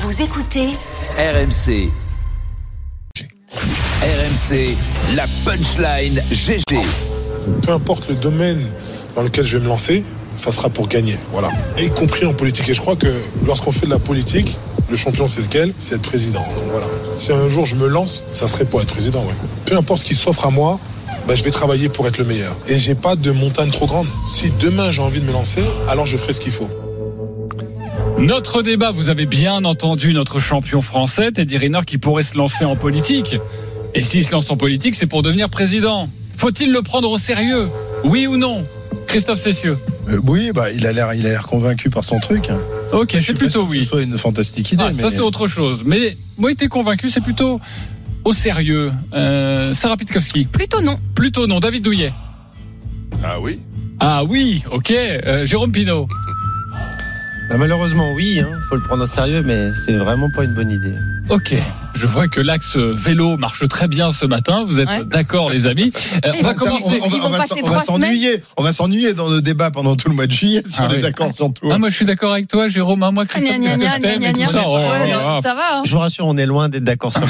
Vous écoutez RMC. RMC, la punchline GG. Peu importe le domaine dans lequel je vais me lancer, ça sera pour gagner, voilà. Et y compris en politique. Et je crois que lorsqu'on fait de la politique, le champion c'est lequel ? C'est être président. Donc voilà. Si un jour je me lance, ça serait pour être président, ouais. Peu importe ce qui s'offre à moi, je vais travailler pour être le meilleur. Et j'ai pas de montagne trop grande. Si demain j'ai envie de me lancer, alors je ferai ce qu'il faut. Notre débat, vous avez bien entendu notre champion français, Teddy Riner, qui pourrait se lancer en politique. Et s'il se lance en politique, c'est pour devenir président. Faut-il le prendre au sérieux ? Oui ou non ? Christophe Cessieux. Oui, il a l'air convaincu par son truc. Ok, c'est plutôt oui. Ce soit une fantastique idée. Ça c'est autre chose. Mais moi, t'es convaincu, c'est plutôt au sérieux. Sarah Pitkowski. Plutôt non. Plutôt non. David Douillet. Ah oui. Ah oui, ok. Jérôme Pinault. Malheureusement oui, faut le prendre au sérieux, mais c'est vraiment pas une bonne idée. Ok, je vois que l'axe vélo marche très bien ce matin. Vous êtes d'accord, les amis. On va commencer. On va s'ennuyer dans le débat pendant tout le mois de juillet si on est d'accord sur tout. Moi je suis d'accord avec toi, Jérôme. Moi Christophe, qu'est-ce que je t'aime et tout ça. Ça va. Je vous rassure, on est loin d'être d'accord sur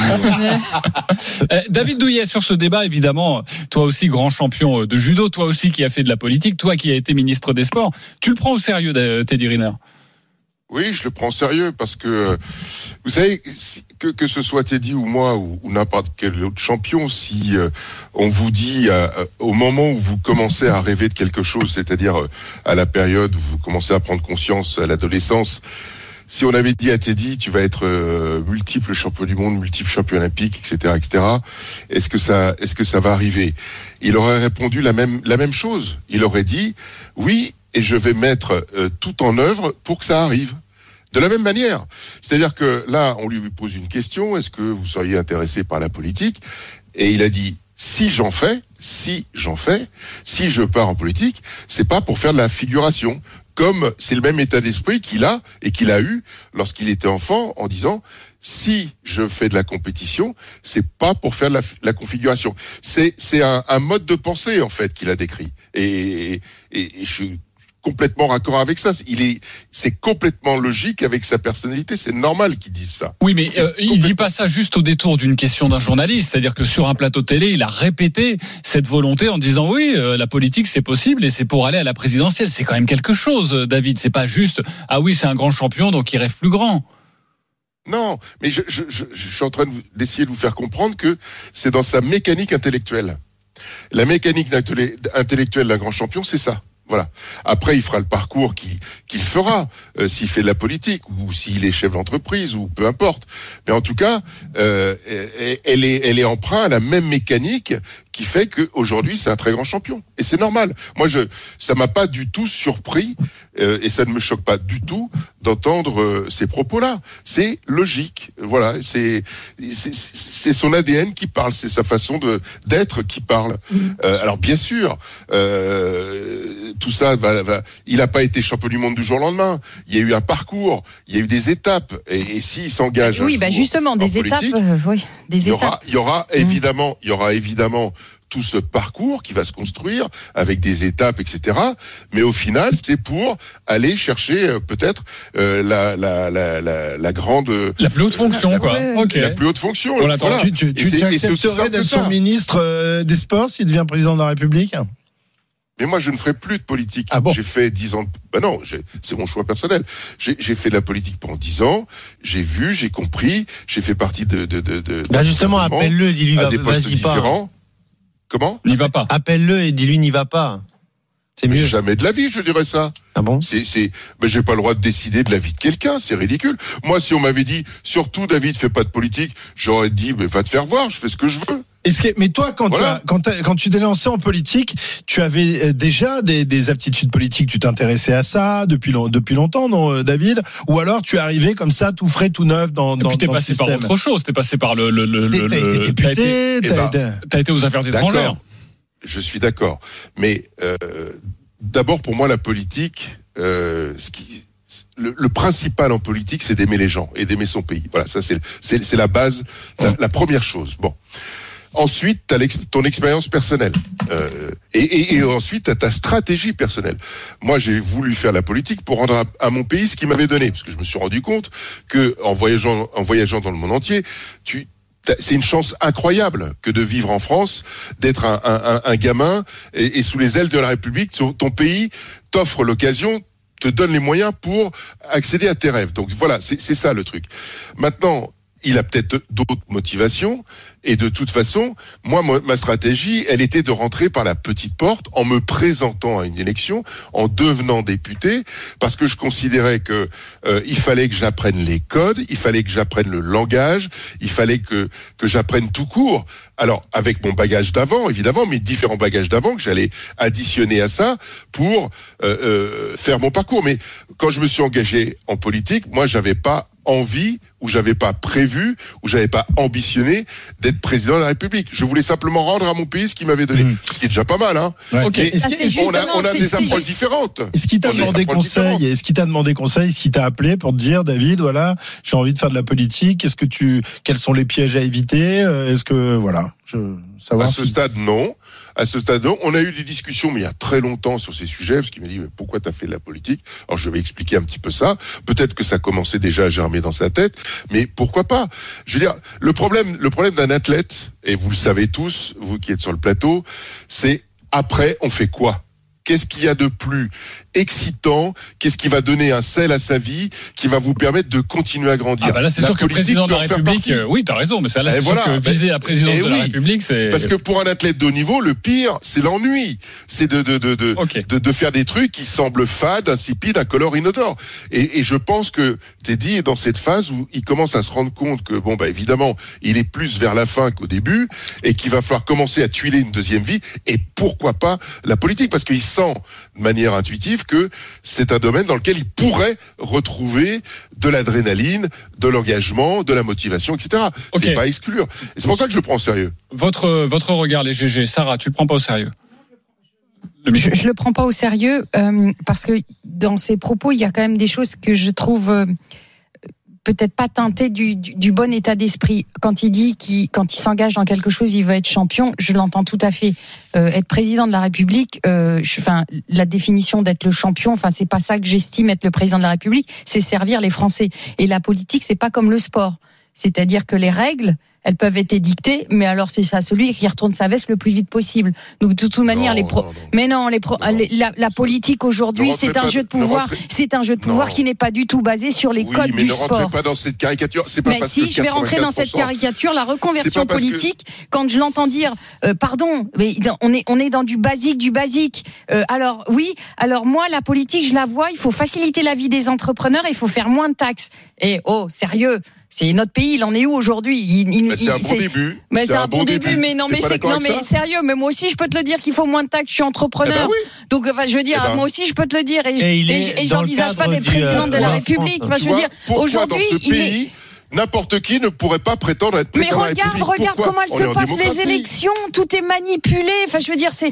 tout. David Douillet, sur ce débat, évidemment, toi aussi grand champion de judo, toi aussi qui as fait de la politique, toi qui as été ministre des Sports, tu le prends au sérieux, Teddy Riner ? Oui, je le prends au sérieux parce que, vous savez, que ce soit Teddy ou moi ou n'importe quel autre champion, si on vous dit au moment où vous commencez à rêver de quelque chose, c'est-à-dire à la période où vous commencez à prendre conscience à l'adolescence, si on avait dit à Teddy, tu vas être multiple champion du monde, multiple champion olympique, etc., etc., est-ce que ça va arriver ? Il aurait répondu la même chose. Il aurait dit, oui, et je vais mettre tout en œuvre pour que ça arrive. De la même manière. C'est-à-dire que là, on lui pose une question, est-ce que vous seriez intéressé par la politique ? Et il a dit, si j'en fais, si je pars en politique, c'est pas pour faire de la figuration. Comme c'est le même état d'esprit qu'il a et qu'il a eu lorsqu'il était enfant en disant, si je fais de la compétition, c'est pas pour faire de la configuration. C'est un mode de pensée, en fait, qu'il a décrit. Et je suis complètement raccord avec ça. C'est complètement logique avec sa personnalité. C'est normal qu'il dise ça. Oui, mais il dit pas ça juste au détour d'une question d'un journaliste. C'est-à-dire que sur un plateau télé, il a répété cette volonté en disant oui, la politique c'est possible et c'est pour aller à la présidentielle. C'est quand même quelque chose, David. C'est pas juste ah oui, c'est un grand champion donc il rêve plus grand. Non, mais je suis en train d'essayer de vous faire comprendre que c'est dans sa mécanique intellectuelle. La mécanique intellectuelle d'un grand champion, c'est ça. Voilà. Après, il fera le parcours qu'il fera, s'il fait de la politique ou s'il est chef d'entreprise ou peu importe. Mais en tout cas, elle est emprunt à la même mécanique qui fait qu'aujourd'hui, c'est un très grand champion. Et c'est normal. Moi, ça m'a pas du tout surpris et ça ne me choque pas du tout d'entendre ces propos-là. C'est logique. Voilà. C'est son ADN qui parle. C'est sa façon d'être qui parle. Alors, bien sûr, tout ça il n'a pas été champion du monde du jour au lendemain. Il y a eu un parcours, il y a eu des étapes. Et s'il s'engage, oui, justement, des étapes. Il y aura évidemment tout ce parcours qui va se construire avec des étapes, etc. Mais au final, c'est pour aller chercher peut-être la grande, la plus haute fonction, quoi. Okay. La plus haute fonction. Voilà. Tu accepterais d'être son ministre des Sports s'il devient président de la République ? Mais moi, je ne ferai plus de politique. Ah bon ? J'ai fait 10 ans. Non, c'est mon choix personnel. J'ai fait de la politique pendant 10 ans. J'ai vu, j'ai compris. J'ai fait partie de justement, appelle-le, dis-lui, vas-y pas. Différents. Comment ? N'y va pas. Appelle-le et dis-lui, n'y va pas. C'est mieux. Jamais de la vie, je dirais ça. Ah bon ? Mais j'ai pas le droit de décider de la vie de quelqu'un. C'est ridicule. Moi, si on m'avait dit, surtout David, fais pas de politique, j'aurais dit, va te faire voir, je fais ce que je veux. Mais toi, quand tu t'es lancé en politique, tu avais déjà des aptitudes politiques, tu t'intéressais à ça depuis longtemps, non, David ? Ou alors tu es arrivé comme ça, tout frais, tout neuf dans t'es passé par autre chose, t'es passé par le T'as été député, t'as été aux affaires étrangères. D'accord. Je suis d'accord. Mais d'abord, pour moi, la politique, le principal en politique, c'est d'aimer les gens et d'aimer son pays. Voilà, ça c'est la base, la première chose. Bon. Ensuite, tu as ton expérience personnelle. Et ensuite, tu as ta stratégie personnelle. Moi, j'ai voulu faire la politique pour rendre à mon pays ce qu'il m'avait donné. Parce que je me suis rendu compte que en voyageant dans le monde entier, c'est une chance incroyable que de vivre en France, d'être un gamin et sous les ailes de la République. Ton pays t'offre l'occasion, te donne les moyens pour accéder à tes rêves. Donc voilà, c'est ça le truc. Maintenant, il a peut-être d'autres motivations. Et de toute façon, moi, ma stratégie, elle était de rentrer par la petite porte en me présentant à une élection, en devenant député, parce que je considérais que il fallait que j'apprenne les codes, il fallait que j'apprenne le langage, il fallait que j'apprenne tout court. Alors, avec mon bagage d'avant, évidemment, mes différents bagages d'avant que j'allais additionner à ça pour faire mon parcours. Mais quand je me suis engagé en politique, moi, j'avais pas envie, ou j'avais pas prévu, ou j'avais pas ambitionné d'être président de la République. Je voulais simplement rendre à mon pays ce qu'il m'avait donné. Ce qui est déjà pas mal, hein. Ouais. Okay. On a des approches différentes. Est-ce qu'il t'a demandé conseil? Est-ce qu'il t'a demandé conseil? Est-ce qu'il t'a appelé pour te dire, David, voilà, j'ai envie de faire de la politique. Quels sont les pièges à éviter? Est-ce que, voilà, à ce stade, non. À ce stade, non. On a eu des discussions, mais il y a très longtemps sur ces sujets, parce qu'il m'a dit, mais pourquoi t'as fait de la politique? Alors, je vais expliquer un petit peu ça. Peut-être que ça commençait déjà à germer dans sa tête, mais pourquoi pas? Je veux dire, le problème d'un athlète, et vous le savez tous, vous qui êtes sur le plateau, c'est après, on fait quoi? Qu'est-ce qu'il y a de plus excitant? Qu'est-ce qui va donner un sel à sa vie, qui va vous permettre de continuer à grandir? Ah bah là, c'est sûr que le président de la République, oui, t'as raison, mais là, c'est sûr que viser la présidence de la République, c'est... Parce que pour un athlète de haut niveau, le pire, c'est l'ennui. C'est de faire des trucs qui semblent fades, insipides, incolores, inodores. Et je pense que Teddy est dans cette phase où il commence à se rendre compte que, bon, bah, évidemment, il est plus vers la fin qu'au début, et qu'il va falloir commencer à tuiler une deuxième vie, et pourquoi pas la politique? Parce qu'il sent de manière intuitive que c'est un domaine dans lequel il pourrait retrouver de l'adrénaline, de l'engagement, de la motivation, etc. Okay. C'est pas à exclure. Et c'est pour ça que je le prends au sérieux. Votre regard, les GG. Sarah, tu le prends pas au sérieux? Je le prends pas au sérieux parce que dans ses propos, il y a quand même des choses que je trouve peut-être pas teintées du bon état d'esprit. Quand il dit quand il s'engage dans quelque chose, il veut être champion, je l'entends tout à fait. Être président de la République, la définition d'être le champion, c'est pas ça que j'estime être le président de la République, c'est servir les Français. Et la politique, c'est pas comme le sport. C'est-à-dire que les règles, elles peuvent être édictées, mais alors c'est ça celui qui retourne sa veste le plus vite possible. Donc de toute manière, la politique aujourd'hui, c'est un jeu de pouvoir, qui n'est pas du tout basé sur les codes du sport. Ne rentrez pas dans cette caricature. C'est pas parce si je vais rentrer dans cette caricature, la reconversion politique, quand je l'entends dire, pardon, mais on est dans du basique. Alors moi, la politique, je la vois, il faut faciliter la vie des entrepreneurs, il faut faire moins de taxes. Et sérieux. C'est notre pays, il en est où aujourd'hui? C'est un bon début. Mais c'est un bon début, mais sérieux, mais moi aussi je peux te le dire qu'il faut moins de taxes, je suis entrepreneur. Donc je veux dire, moi aussi je peux te le dire et j'envisage pas d'être présidente de la République. Je veux dire, aujourd'hui, dans ce pays, n'importe qui ne pourrait pas prétendre être président de la République. Mais regarde comment elles se passent les élections, tout est manipulé. Je veux dire, c'est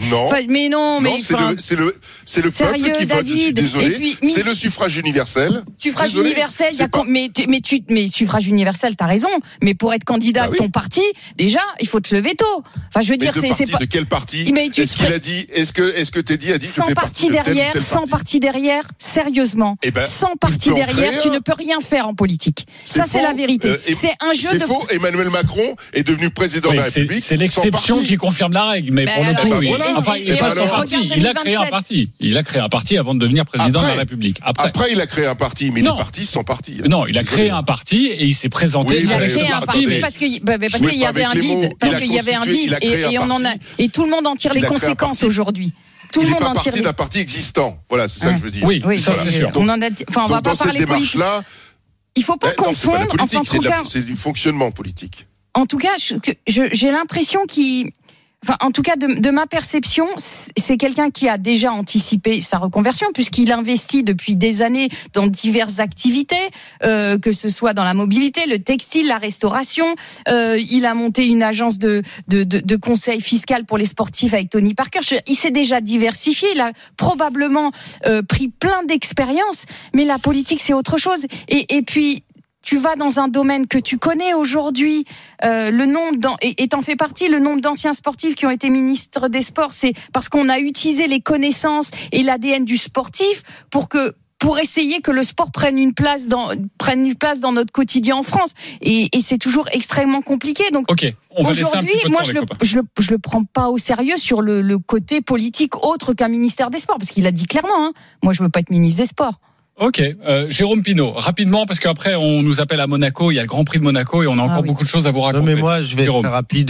c'est le peuple qui vote. Je suis désolé. C'est le suffrage universel. Suffrage universel, mais suffrage universel, t'as raison. Mais pour être candidat de ton parti, déjà, il faut te lever tôt. Je veux dire, c'est pas. De quel parti? Est-ce qu'il a dit? Est-ce que Teddy a dit? Sans parti derrière, sérieusement. Sans parti derrière, tu ne peux rien faire en politique. Ça, c'est la vérité. C'est un jeu c'est faux. Emmanuel Macron est devenu président de la République. C'est l'exception qui confirme la règle. Mais pour le coup, il n'est pas sans parti. Il a créé un parti. Il a créé un parti avant de devenir président de la République. Après, il a créé un parti, mais les partis sans parti. Non, il a créé un parti et il s'est présenté. Il a créé un parti, mais parce qu'il y avait un vide. Parce qu'il y avait un vide et tout le monde en tire les conséquences aujourd'hui. Il n'est pas parti d'un parti existant. Voilà, c'est ça que je veux dire. Oui, ça c'est sûr. On va pas parler politique. Il faut pas confondre. C'est du fonctionnement politique. En tout cas, j'ai l'impression en tout cas, de ma perception, c'est quelqu'un qui a déjà anticipé sa reconversion puisqu'il investit depuis des années dans diverses activités, que ce soit dans la mobilité, le textile, la restauration. Il a monté une agence de conseil fiscal pour les sportifs avec Tony Parker. Il s'est déjà diversifié. Il a probablement pris plein d'expériences, mais la politique, c'est autre chose. Et puis, tu vas dans un domaine que tu connais aujourd'hui, le nombre et t'en fais partie, le nombre d'anciens sportifs qui ont été ministres des Sports, c'est parce qu'on a utilisé les connaissances et l'ADN du sportif pour essayer que le sport prenne une place dans notre quotidien en France. Et c'est toujours extrêmement compliqué. Donc, aujourd'hui, moi, je le prends pas au sérieux sur le côté politique autre qu'un ministère des Sports, parce qu'il a dit clairement, moi, je veux pas être ministre des Sports. Ok, Jérôme Pinault, rapidement, parce qu'après on nous appelle à Monaco, il y a le Grand Prix de Monaco et on a encore beaucoup de choses à vous raconter. Non mais moi je vais être très rapide.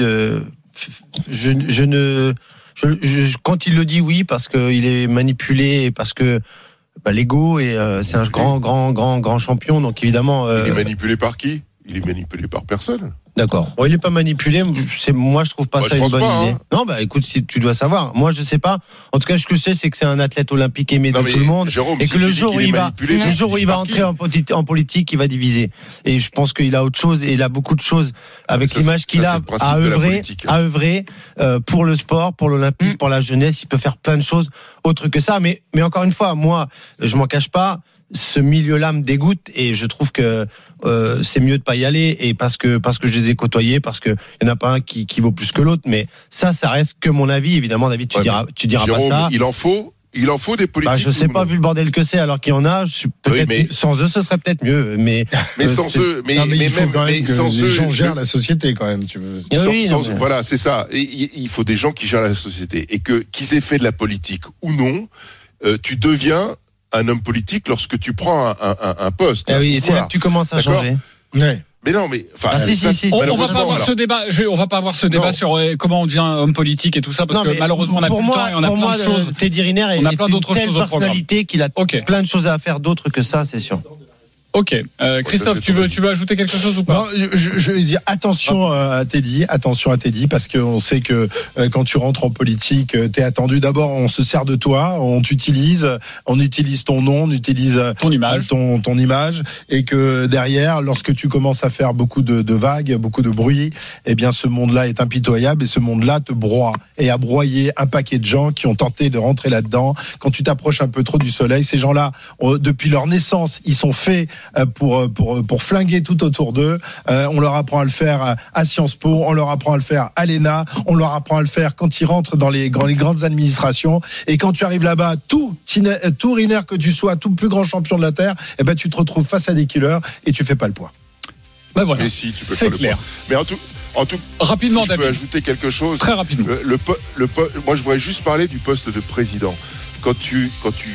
Quand il le dit, oui, parce qu'il est manipulé, parce que l'ego et c'est un grand champion, donc évidemment. Il est manipulé par qui ? Il est manipulé par personne. D'accord. Bon, il est pas manipulé. Moi, je trouve pas ça une bonne idée. Non, écoute, si tu dois savoir. Moi, je sais pas. En tout cas, ce que je sais, c'est que c'est un athlète olympique aimé de tout le monde, Jérôme, et que le jour où il va entrer en politique, il va diviser. Et je pense qu'il a autre chose, et il a beaucoup de choses avec l'image qu'il a à œuvrer pour le sport, pour l'olympisme, pour la jeunesse. Il peut faire plein de choses autres que ça. Mais encore une fois, moi, je m'en cache pas. Ce milieu-là me dégoûte et je trouve que c'est mieux de pas y aller, et parce que je les ai côtoyés, parce que il y en a pas un qui vaut plus que l'autre, mais ça reste que mon avis. Évidemment, David, tu diras Jérôme, pas ça. Il en faut des politiques. Je sais pas, vu le bordel que c'est, alors qu'il y en a, sans eux, ce serait peut-être mieux. Mais sans eux, les gens gèrent la société quand même. Tu veux. Voilà, c'est ça. Et il faut des gens qui gèrent la société, et qu'ils aient fait de la politique ou non, tu deviens un homme politique lorsque tu prends un poste. C'est là que tu commences à changer. Ouais. Mais non, mais on va pas avoir ce débat. On va pas avoir ce débat sur comment on devient homme politique et tout ça, parce que malheureusement on a plus de temps et on a plein de choses. Teddy Riner est une telle personnalité qu'il a plein de choses à faire d'autres que ça, c'est sûr. Ok, Christophe, tu veux ajouter quelque chose ou pas? Non, je vais dire attention à Teddy, parce qu'on sait que quand tu rentres en politique, t'es attendu. D'abord, on se sert de toi, on utilise ton nom, on utilise ton image, et que derrière, lorsque tu commences à faire beaucoup de vagues, beaucoup de bruit, eh bien, ce monde-là est impitoyable, et ce monde-là te broie et a broyé un paquet de gens qui ont tenté de rentrer là-dedans. Quand tu t'approches un peu trop du soleil, ces gens-là, depuis leur naissance, ils sont faits pour flinguer tout autour d'eux. On leur apprend à le faire à Sciences Po, on leur apprend à le faire à l'ENA, on leur apprend à le faire quand ils rentrent dans les grandes administrations. Et quand tu arrives là-bas, tout Riner que tu sois, tout plus grand champion de la Terre, eh ben tu te retrouves face à des killers et tu fais pas le poids. Voilà, mais si, tu peux c'est clair. Mais en tout, rapidement, si je peux ajouter quelque chose. Très rapidement. Moi, je voudrais juste parler du poste de président. Quand tu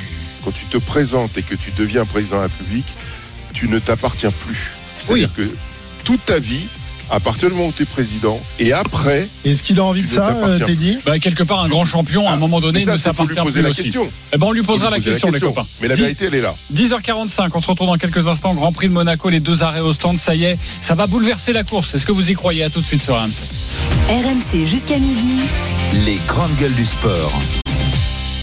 te présentes et que tu deviens président de la République, tu ne t'appartiens plus. C'est-à-dire que toute ta vie, à partir du moment où tu es président, et après... Est-ce qu'il a envie de ça, Teddy ? Quelque part, un grand champion, à un moment donné, ne s'appartient plus aussi. On lui posera la question, les copains. Mais la vérité, elle est là. 10h45, on se retrouve dans quelques instants. Grand Prix de Monaco, les 2 arrêts au stand, ça y est, ça va bouleverser la course. Est-ce que vous y croyez ? À tout de suite sur RMC. RMC jusqu'à midi. Les grandes gueules du sport.